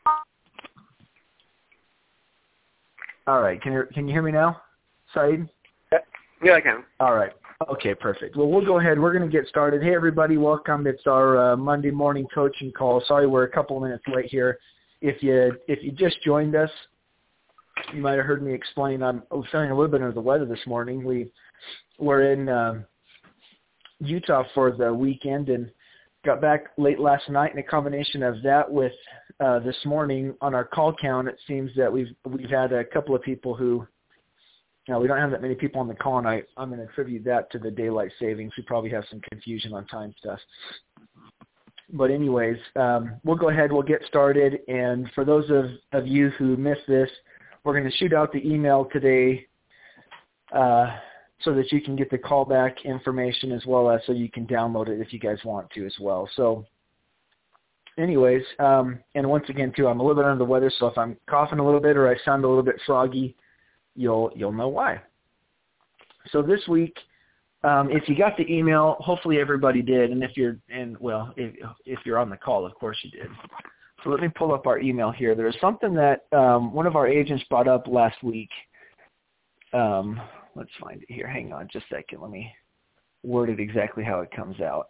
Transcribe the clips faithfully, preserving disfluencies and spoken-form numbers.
All right. Can you can you hear me now, Saeed? Yeah, I can. All right. Okay, perfect. Well, we'll go ahead. We're going to get started. Hey, everybody. Welcome. It's our uh, Monday morning coaching call. Sorry we're a couple of minutes late here. If you if you just joined us, you might have heard me explain. I'm feeling a little bit under the weather this morning. We were in uh, Utah for the weekend and got back late last night. And a combination of that with uh, this morning on our call count, it seems that we've we've had a couple of people who. Now, we don't have that many people on the call, and I, I'm going to attribute that to the daylight savings. We probably have some confusion on time stuff. But anyways, um, we'll go ahead. We'll get started. And for those of, of you who missed this, we're going to shoot out the email today uh, so that you can get the callback information as well as so you can download it if you guys want to as well. So anyways, um, and once again, too, I'm a little bit under the weather, so if I'm coughing a little bit or I sound a little bit froggy, you'll you'll know why. So this week, um, if you got the email, hopefully everybody did, and if you're and well, if if you're on the call, of course you did. So let me pull up our email here. There's something that um, one of our agents brought up last week. Um, let's find it here. Hang on just a second. Let me word it exactly how it comes out.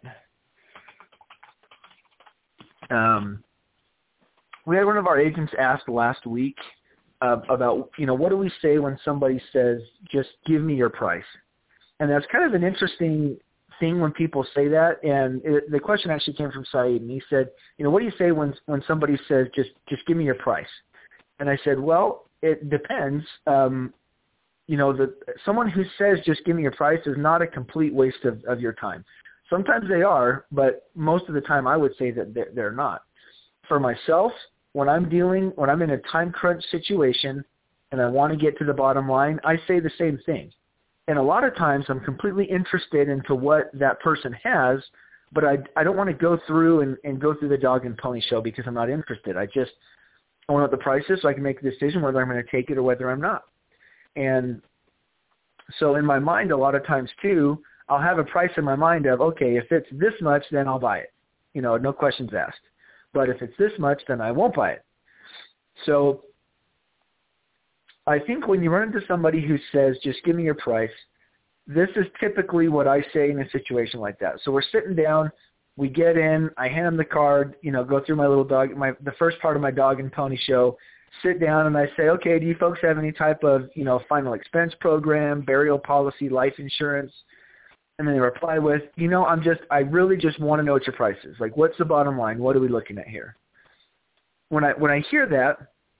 Um, we had one of our agents ask last week. Uh, about, you know, what do we say when somebody says, just give me your price? And that's kind of an interesting thing when people say that. And it, the question actually came from Saeed, and he said, you know, what do you say when when somebody says, just just give me your price? And I said, well, it depends. Um, you know, the, someone who says, just give me your price is not a complete waste of, of your time. Sometimes they are, but most of the time I would say that they're, they're not. For myself, When I'm dealing, when I'm in a time crunch situation and I want to get to the bottom line, I say the same thing. And a lot of times I'm completely interested into what that person has, but I, I don't want to go through and, and go through the dog and pony show because I'm not interested. I just I want to know what the price is so I can make a decision whether I'm going to take it or whether I'm not. And so in my mind, a lot of times too, I'll have a price in my mind of, okay, if it's this much, then I'll buy it. You know, no questions asked. But if it's this much, then I won't buy it. So I think when you run into somebody who says, just give me your price, this is typically what I say in a situation like that. So we're sitting down, we get in, I hand them the card, you know, go through my little dog, my the first part of my dog and pony show, sit down and I say, okay, do you folks have any type of, you know, final expense program, burial policy, life insurance? And then they reply with, you know, I'm just, I really just want to know what your price is. Like, what's the bottom line? What are we looking at here? When I when I hear that,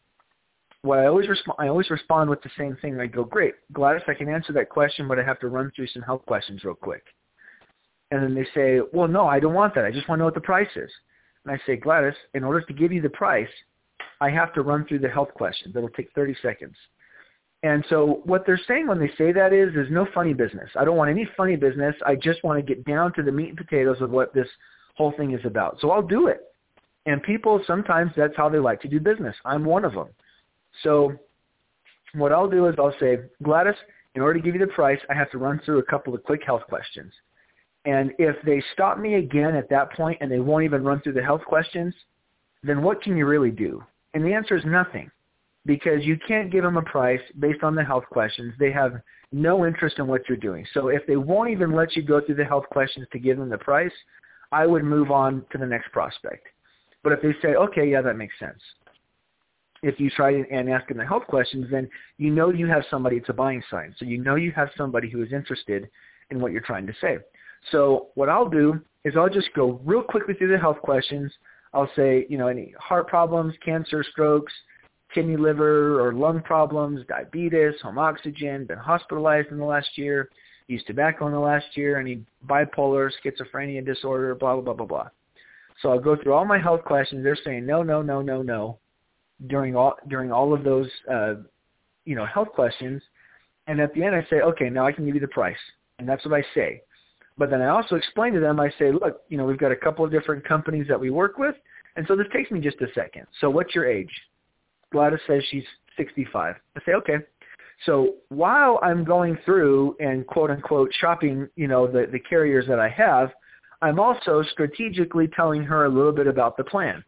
what I always respond, I always respond with the same thing. I go, great, Gladys, I can answer that question, but I have to run through some health questions real quick. And then they say, well, no, I don't want that. I just want to know what the price is. And I say, Gladys, in order to give you the price, I have to run through the health questions. It'll take thirty seconds. And so what they're saying when they say that is, there's no funny business. I don't want any funny business. I just want to get down to the meat and potatoes of what this whole thing is about. So I'll do it. And people, sometimes that's how they like to do business. I'm one of them. So what I'll do is I'll say, Gladys, in order to give you the price, I have to run through a couple of quick health questions. And if they stop me again at that point and they won't even run through the health questions, then what can you really do? And the answer is nothing. Because you can't give them a price based on the health questions. They have no interest in what you're doing. So if they won't even let you go through the health questions to give them the price, I would move on to the next prospect. But if they say, okay, yeah, that makes sense. If you try and ask them the health questions, then you know you have somebody, it's a buying sign. So you know you have somebody who is interested in what you're trying to say. So what I'll do is I'll just go real quickly through the health questions. I'll say, you know, any heart problems, cancer, strokes, kidney, liver, or lung problems, diabetes, home oxygen, been hospitalized in the last year, used tobacco in the last year, any bipolar, schizophrenia disorder, blah, blah, blah, blah, blah. So I'll go through all my health questions. They're saying no, no, no, no, no during all during all of those, uh, you know, health questions. And at the end I say, okay, now I can give you the price. And that's what I say. But then I also explain to them, I say, look, you know, we've got a couple of different companies that we work with, and so this takes me just a second. So what's your age? Gladys says she's sixty-five. I say, okay. So while I'm going through and quote-unquote shopping, you know, the, the carriers that I have, I'm also strategically telling her a little bit about the plan.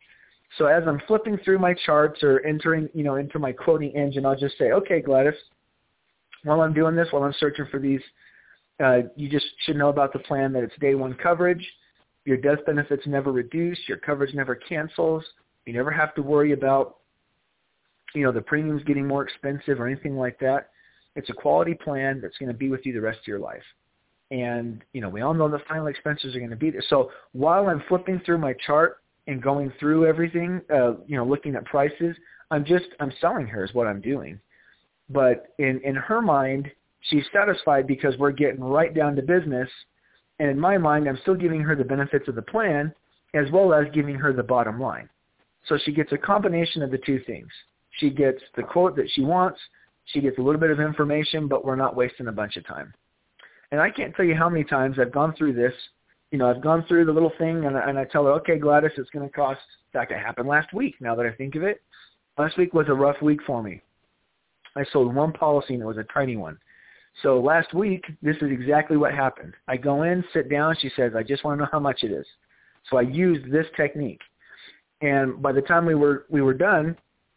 So as I'm flipping through my charts or entering, you know, into my quoting engine, I'll just say, okay, Gladys, while I'm doing this, while I'm searching for these, uh, you just should know about the plan that it's day one coverage. Your death benefits never reduce. Your coverage never cancels. You never have to worry about, you know, the premiums getting more expensive or anything like that. It's a quality plan that's going to be with you the rest of your life. And, you know, we all know the final expenses are going to be there. So while I'm flipping through my chart and going through everything, uh, you know, looking at prices, I'm just, I'm selling her is what I'm doing. But in, in her mind, she's satisfied because we're getting right down to business. And in my mind, I'm still giving her the benefits of the plan as well as giving her the bottom line. So she gets a combination of the two things. She gets the quote that she wants. She gets a little bit of information, but we're not wasting a bunch of time. And I can't tell you how many times I've gone through this. You know, I've gone through the little thing, and I, and I tell her, okay, Gladys, it's going to cost. In fact, it happened last week, now that I think of it. Last week was a rough week for me. I sold one policy, and it was a tiny one. So last week, this is exactly what happened. I go in, sit down. She says, I just want to know how much it is. So I used this technique. And by the time we were we were done,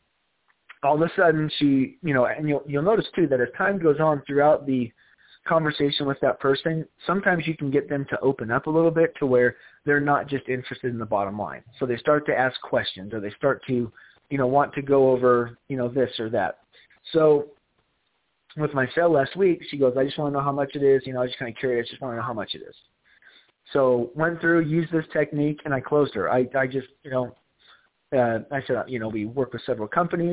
all of a sudden she, you know, and you'll, you'll notice too that as time goes on throughout the conversation with that person, sometimes you can get them to open up a little bit to where they're not just interested in the bottom line. So they start to ask questions or they start to, you know, want to go over, you know, this or that. So with my sale last week, she goes, I just want to know how much it is. You know, I was just kind of curious. Just want to know how much it is. So went through, used this technique, and I closed her. I, I just, you know, uh, I said, you know, we work with several companies.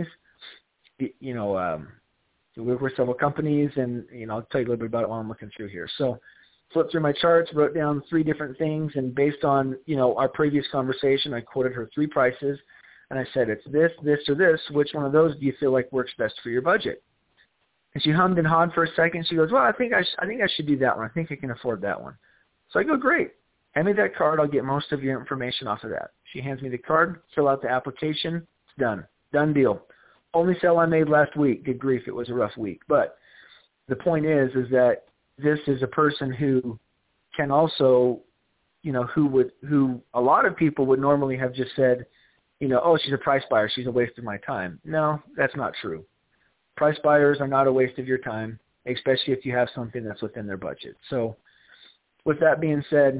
You know, um, we work with several companies, and, you know, I'll tell you a little bit about it while I'm looking through here. So flipped through my charts, wrote down three different things, and based on, you know, our previous conversation, I quoted her three prices, and I said, it's this, this, or this. Which one of those do you feel like works best for your budget? And she hummed and hawed for a second. She goes, well, I think I, sh- I think I should do that one. I think I can afford that one. So I go, great. Hand me that card. I'll get most of your information off of that. She hands me the card, fill out the application. It's done. Done deal. Only sale I made last week. Good grief, it was a rough week. But the point is, is that this is a person who can also, you know, who would, who a lot of people would normally have just said, you know, oh, she's a price buyer. She's a waste of my time. No, that's not true. Price buyers are not a waste of your time, especially if you have something that's within their budget. So with that being said,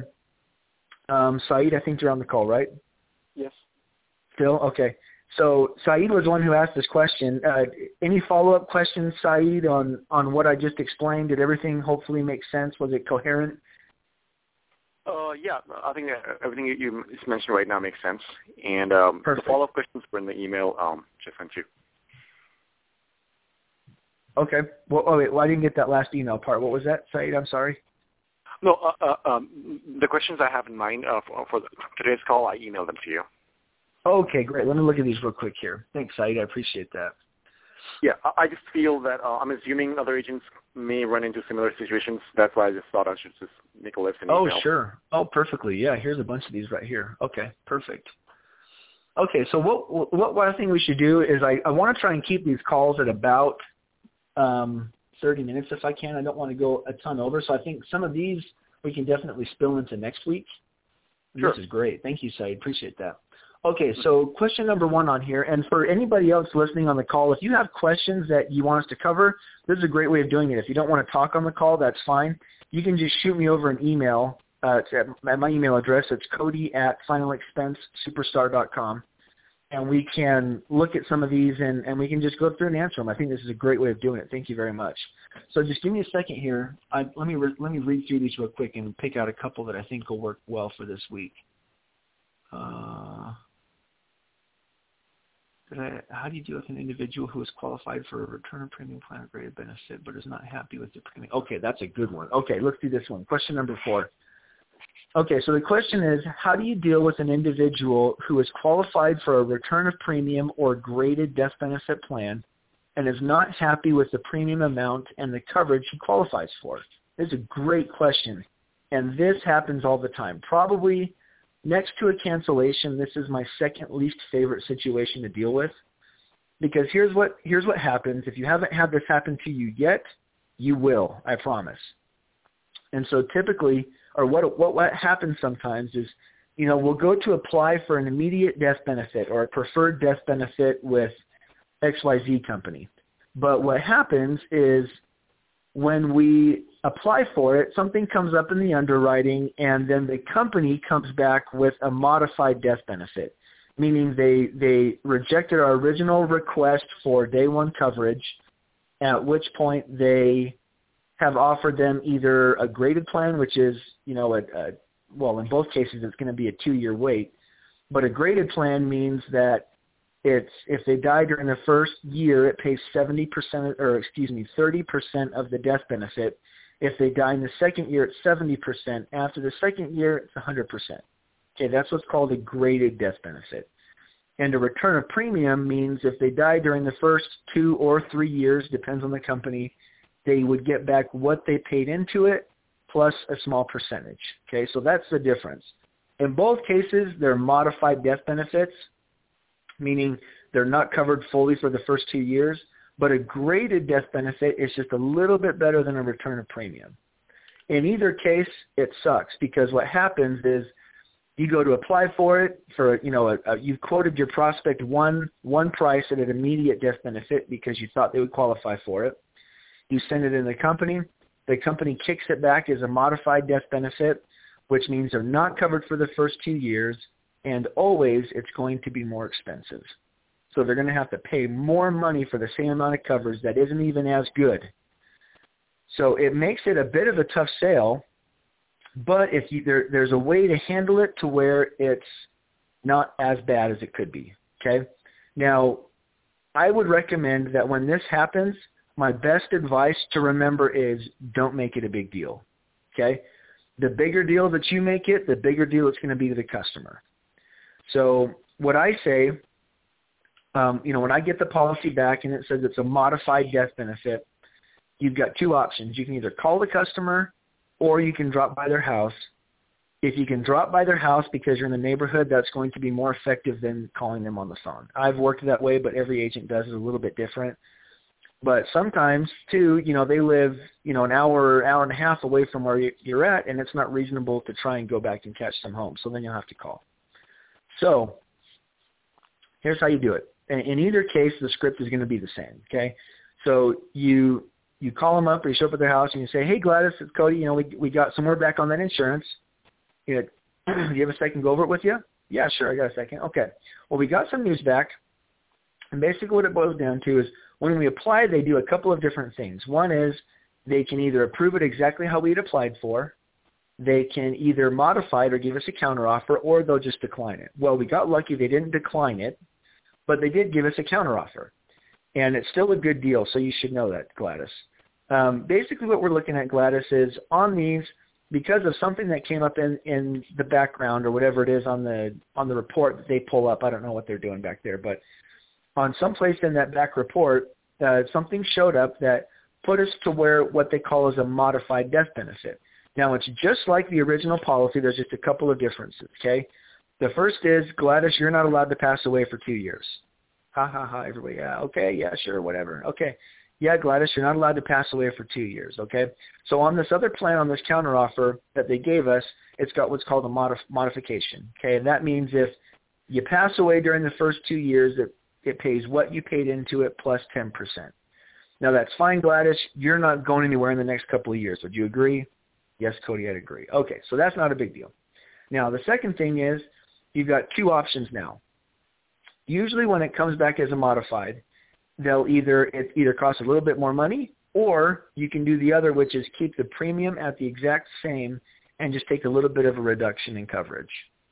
um, Saeed, I think you're on the call, right? Yes. Still? Okay. So Saeed was the one who asked this question. Uh, any follow-up questions, Saeed, on, on what I just explained? Did everything hopefully make sense? Was it coherent? Uh, yeah, I think everything you, you mentioned right now makes sense. And um, the follow-up questions were in the email um, just sent you. Okay. Well, oh, wait, well, I didn't get that last email part. What was that, Saeed? I'm sorry. No, uh, uh, um, the questions I have in mind uh, for, for the, today's call, I emailed them to you. Okay, great. Let me look at these real quick here. Thanks, Saeed. I appreciate that. Yeah, I, I just feel that uh, I'm assuming other agents may run into similar situations. That's why I just thought I should just make a list and email. Oh, sure. Oh, perfectly. Yeah, here's a bunch of these right here. Okay, perfect. Okay, so what what one thing we should do is I, I want to try and keep these calls at about um, thirty minutes if I can. I don't want to go a ton over. So I think some of these we can definitely spill into next week. Sure. This is great. Thank you, Saeed. Appreciate that. Okay, so question number one on here, and for anybody else listening on the call, if you have questions that you want us to cover, this is a great way of doing it. If you don't want to talk on the call, that's fine. You can just shoot me over an email. Uh, it's at, at my email address. It's Cody at final expense superstar dot com, and we can look at some of these, and, and we can just go through and answer them. I think this is a great way of doing it. Thank you very much. So just give me a second here. I, let me re, let me read through these real quick and pick out a couple that I think will work well for this week. Uh, I, how do you deal with an individual who is qualified for a return of premium plan or graded benefit but is not happy with the premium? Okay, that's a good one. Okay, let's do this one. Question number four. Okay, so the question is, how do you deal with an individual who is qualified for a return of premium or graded death benefit plan and is not happy with the premium amount and the coverage he qualifies for? This is a great question, and this happens all the time. Probably next to a cancellation, this is my second least favorite situation to deal with, because here's what here's what happens. If you haven't had this happen to you yet, you will, I promise. And so typically, or what what what happens sometimes is you know, we'll go to apply for an immediate death benefit or a preferred death benefit with X Y Z company. But what happens is when we apply for it, something comes up in the underwriting, and then the company comes back with a modified death benefit, meaning they they rejected our original request for day one coverage, at which point they have offered them either a graded plan, which is, you know, a, a well, in both cases it's going to be a two-year wait, but a graded plan means that it's if they die during the first year, it pays seventy percent, or excuse me, thirty percent of the death benefit. If they die in the second year, it's seventy percent. After the second year, it's one hundred percent. Okay, that's what's called a graded death benefit. And a return of premium means if they die during the first two or three years, depends on the company, they would get back what they paid into it plus a small percentage. Okay, so that's the difference. In both cases, they're modified death benefits, meaning they're not covered fully for the first two years, but a graded death benefit is just a little bit better than a return of premium. In either case, it sucks because what happens is you go to apply for it for, you know, a, a, you've quoted your prospect one, one price at an immediate death benefit because you thought they would qualify for it. You send it in the company. The company kicks it back as a modified death benefit, which means they're not covered for the first two years, and always it's going to be more expensive. So they're going to have to pay more money for the same amount of coverage that isn't even as good. So it makes it a bit of a tough sale, but if you, there, there's a way to handle it to where it's not as bad as it could be, okay? Now, I would recommend that when this happens, my best advice to remember is don't make it a big deal, okay? The bigger deal that you make it, the bigger deal it's going to be to the customer. So what I say, um, you know, when I get the policy back and it says it's a modified death benefit, you've got two options. You can either call the customer or you can drop by their house. If you can drop by their house because you're in the neighborhood, that's going to be more effective than calling them on the phone. I've worked that way, but every agent does it a little bit different. But sometimes, too, you know, they live, you know, an hour, hour and a half away from where you're at, and it's not reasonable to try and go back and catch them home. So then you'll have to call. So here's how you do it. In either case, the script is going to be the same, okay? So you you call them up or you show up at their house and you say, hey, Gladys, it's Cody. You know, we we got some more back on that insurance. You know, do you have a second to go over it with you? Yeah, sure, I got a second. Okay. Well, we got some news back. And basically what it boils down to is when we apply, they do a couple of different things. One is they can either approve it exactly how we had applied for. They can either modify it or give us a counteroffer, or they'll just decline it. Well, we got lucky they didn't decline it, but they did give us a counteroffer. And it's still a good deal, so you should know that, Gladys. Um, basically what we're looking at, Gladys, is on these, because of something that came up in, in the background or whatever it is on the on the report that they pull up. I don't know what they're doing back there, but on some place in that back report, uh, something showed up that put us to where what they call is a modified death benefit. Now, it's just like the original policy. There's just a couple of differences, okay? The first is, Gladys, you're not allowed to pass away for two years. Ha, ha, ha, everybody, yeah, okay, yeah, sure, whatever. Okay, yeah, Gladys, you're not allowed to pass away for two years, okay? So on this other plan, on this counteroffer that they gave us, it's got what's called a modif- modification, okay? And that means if you pass away during the first two years, it It pays what you paid into it plus ten percent. Now, that's fine, Gladys. You're not going anywhere in the next couple of years. Would you agree? Yes, Cody, I'd agree. Okay, so that's not a big deal. Now, the second thing is you've got two options now. Usually when it comes back as a modified, they'll either it either costs a little bit more money, or you can do the other, which is keep the premium at the exact same and just take a little bit of a reduction in coverage.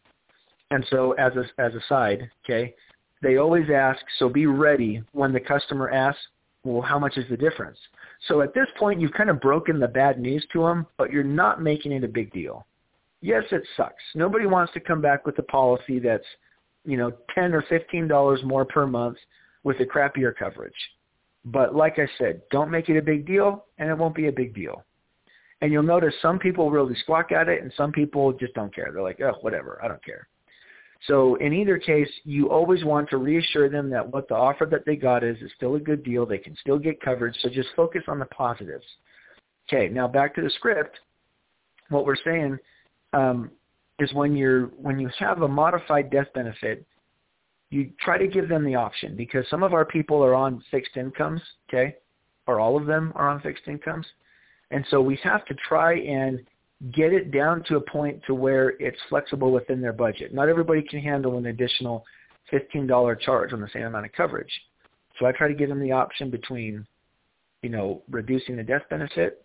And so as a, as a side, okay, they always ask, so be ready when the customer asks, well, how much is the difference? So at this point, you've kind of broken the bad news to them, but you're not making it a big deal. Yes, it sucks. Nobody wants to come back with a policy that's, you know, ten or fifteen dollars more per month with a crappier coverage. But like I said, don't make it a big deal, and it won't be a big deal. And you'll notice some people really squawk at it, and some people just don't care. They're like, oh, whatever, I don't care. So in either case, you always want to reassure them that what the offer that they got is is still a good deal. They can still get coverage, so just focus on the positives. Okay, now back to the script. What we're saying, um, is when you're when you have a modified death benefit, you try to give them the option, because some of our people are on fixed incomes, okay, or all of them are on fixed incomes, and so we have to try and get it down to a point to where it's flexible within their budget. Not everybody can handle an additional fifteen dollars charge on the same amount of coverage. So I try to give them the option between, you know, reducing the death benefit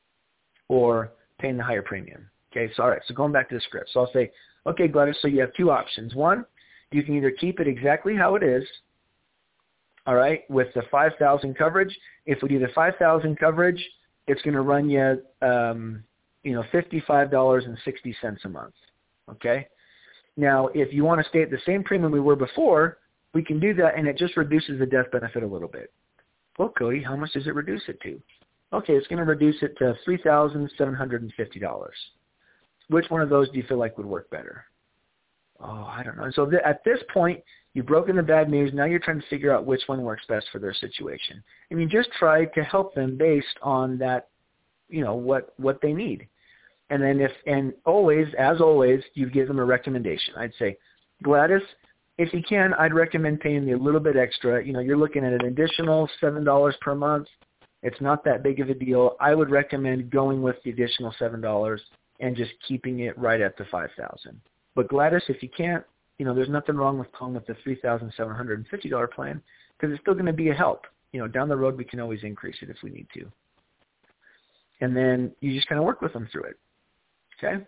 or paying the higher premium. Okay, so all right, so going back to the script. So I'll say, okay, Gladys, so you have two options. One, you can either keep it exactly how it is, all right, with the five thousand coverage. If we do the five thousand coverage, it's going to run you, um, you know, fifty-five dollars and sixty cents a month, okay? Now, if you want to stay at the same premium we were before, we can do that, and it just reduces the death benefit a little bit. Well, Cody, how much does it reduce it to? Okay, it's going to reduce it to three thousand seven hundred fifty dollars. Which one of those do you feel like would work better? Oh, I don't know. And so th- at this point, you've broken the bad news. Now you're trying to figure out which one works best for their situation. And you just try to help them based on that, you know, what, what they need. And then if, and always, as always, you give them a recommendation. I'd say, Gladys, if you can, I'd recommend paying you a little bit extra. You know, you're looking at an additional seven dollars per month. It's not that big of a deal. I would recommend going with the additional seven dollars and just keeping it right at the five thousand. But Gladys, if you can't, you know, there's nothing wrong with going with the three thousand seven hundred fifty dollars plan, because it's still going to be a help. You know, down the road we can always increase it if we need to. And then you just kind of work with them through it. Okay?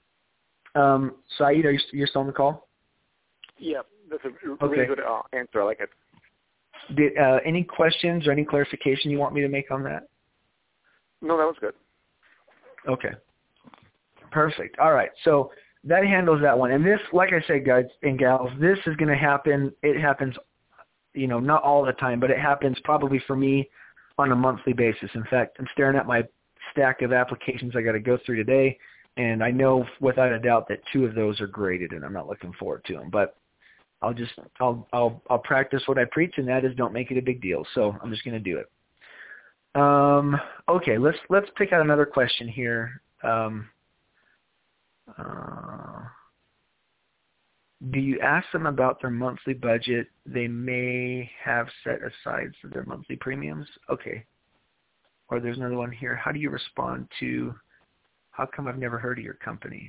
Um, Saeed, are you, you're still on the call? Yeah, that's a really okay. good uh, answer. I like it. Did, uh, any questions or any clarification you want me to make on that? No, that was good. Okay. Perfect. All right. So that handles that one. And this, like I said, guys and gals, this is going to happen. It happens, you know, not all the time, but it happens probably for me on a monthly basis. In fact, I'm staring at my stack of applications I got to go through today, and I know without a doubt that two of those are graded, and I'm not looking forward to them. But I'll just I'll I'll I'll practice what I preach, and that is don't make it a big deal. So I'm just going to do it. Um, okay, let's let's pick out another question here. Um, uh, do you ask them about their monthly budget they may have set aside for their monthly premiums? Okay. Or there's another one here. How do you respond to, how come I've never heard of your company?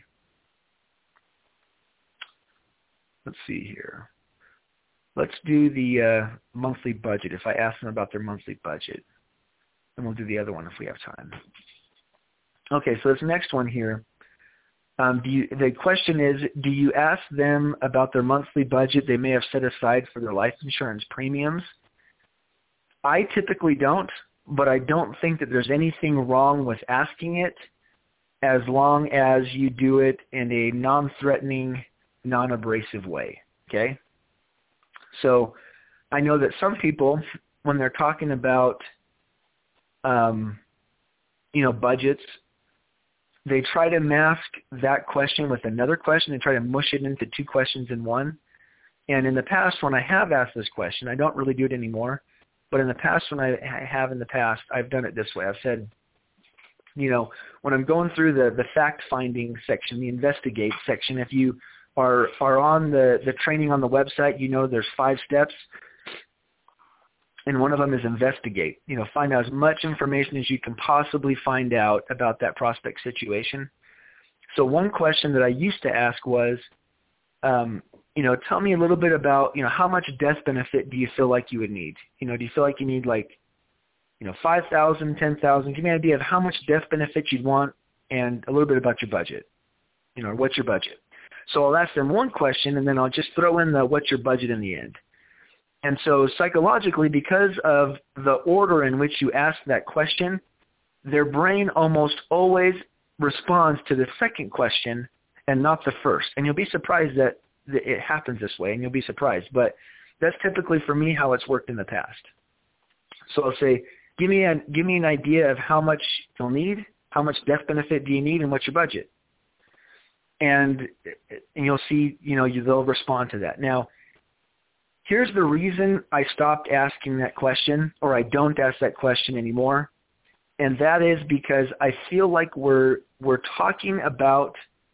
Let's see here. Let's do the uh, monthly budget. If I ask them about their monthly budget, and we'll do the other one if we have time. Okay, so this next one here. Um, do you, the question is, do you ask them about their monthly budget they may have set aside for their life insurance premiums? I typically don't, but I don't think that there's anything wrong with asking it as long as you do it in a non-threatening, non-abrasive way, okay? So I know that some people, when they're talking about, um, you know, budgets, they try to mask that question with another question. They try to mush it into two questions in one. And in the past, when I have asked this question, I don't really do it anymore, but in the past, when I have in the past, I've done it this way. I've said, you know, when I'm going through the, the fact-finding section, the investigate section, if you are are on the, the training on the website, you know there's five steps. And one of them is investigate. You know, find out as much information as you can possibly find out about that prospect situation. So one question that I used to ask was, um, you know, tell me a little bit about, you know, how much death benefit do you feel like you would need? You know, do you feel like you need like, you know, five thousand, ten thousand? Give me an idea of how much death benefit you'd want and a little bit about your budget. You know, what's your budget? So I'll ask them one question, and then I'll just throw in the what's your budget in the end. And so psychologically, because of the order in which you ask that question, their brain almost always responds to the second question and not the first. And you'll be surprised that it happens this way, and you'll be surprised. But that's typically, for me, how it's worked in the past. So I'll say, give me, a, give me an idea of how much you'll need, how much death benefit do you need, and what's your budget? And, and you'll see, you know, you, they'll respond to that. Now, here's the reason I stopped asking that question, or I don't ask that question anymore, and that is because I feel like we're we're talking about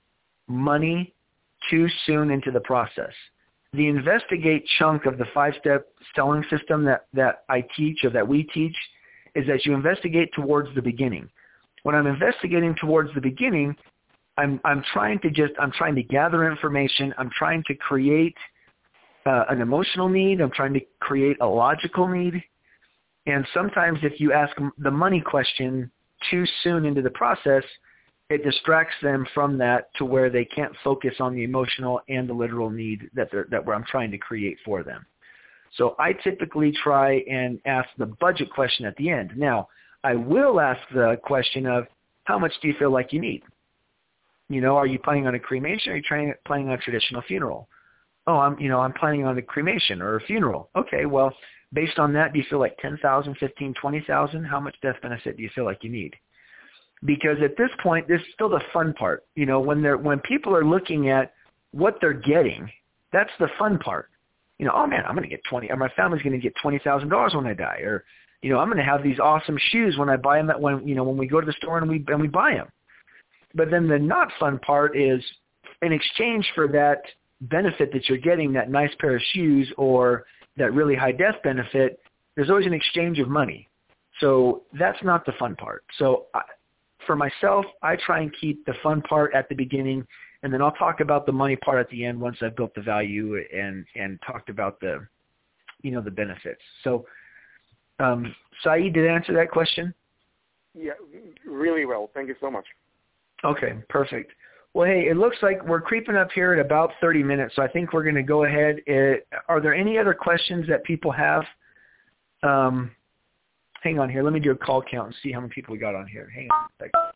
money too soon into the process. The investigate chunk of the five-step selling system that, that I teach or that we teach is that you investigate towards the beginning. When I'm investigating towards the beginning, I'm, I'm trying to just, I'm trying to gather information. I'm trying to create uh, an emotional need. I'm trying to create a logical need. And sometimes if you ask the money question too soon into the process, it distracts them from that to where they can't focus on the emotional and the literal need that they're, that I'm trying to create for them. So I typically try and ask the budget question at the end. Now, I will ask the question of how much do you feel like you need? You know, are you planning on a cremation or are you trying, planning on a traditional funeral? Oh, I'm, you know, I'm planning on a cremation or a funeral. Okay, well, based on that, do you feel like ten thousand, fifteen, twenty thousand? How much death benefit do you feel like you need? Because at this point, this is still the fun part. You know, when they're when people are looking at what they're getting, that's the fun part. You know, oh man, I'm going to get twenty, or my family's going to get twenty thousand dollars when I die, or you know, I'm going to have these awesome shoes when I buy them. At when you know when we go to the store and we and we buy them. But then the not fun part is, in exchange for that benefit that you're getting, that nice pair of shoes or that really high death benefit, there's always an exchange of money. So that's not the fun part. So I, for myself, I try and keep the fun part at the beginning, and then I'll talk about the money part at the end once I've built the value and, and talked about the, you know, the benefits. So, um, Saeed, did I answer that question? Yeah, really well. Thank you so much. Okay, perfect. Well, hey, it looks like we're creeping up here at about thirty minutes, so I think we're going to go ahead. It, are there any other questions that people have? Um, hang on here. Let me do a call count and see how many people we got on here. Hang on a second.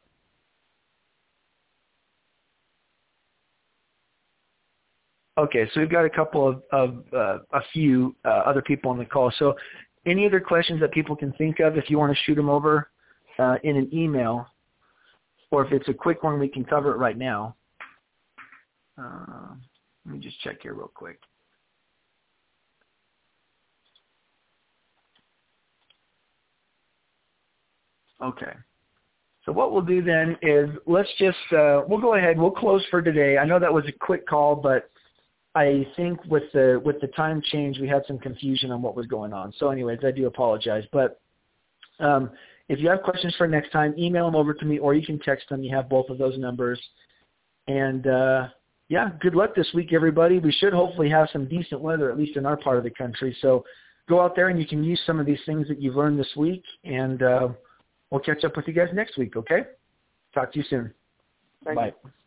Okay, so we've got a couple of, of uh, a few uh, other people on the call. So any other questions that people can think of, if you want to shoot them over uh, in an email, or if it's a quick one, we can cover it right now. Uh, let me just check here real quick. Okay. So what we'll do then is let's just, uh, we'll go ahead, we'll close for today. I know that was a quick call, but I think with the with the time change, we had some confusion on what was going on. So anyways, I do apologize. But um, if you have questions for next time, email them over to me, or you can text them. You have both of those numbers. And, uh, yeah, good luck this week, everybody. We should hopefully have some decent weather, at least in our part of the country. So go out there and you can use some of these things that you've learned this week, and uh, we'll catch up with you guys next week, okay? Talk to you soon. Thank Bye. you.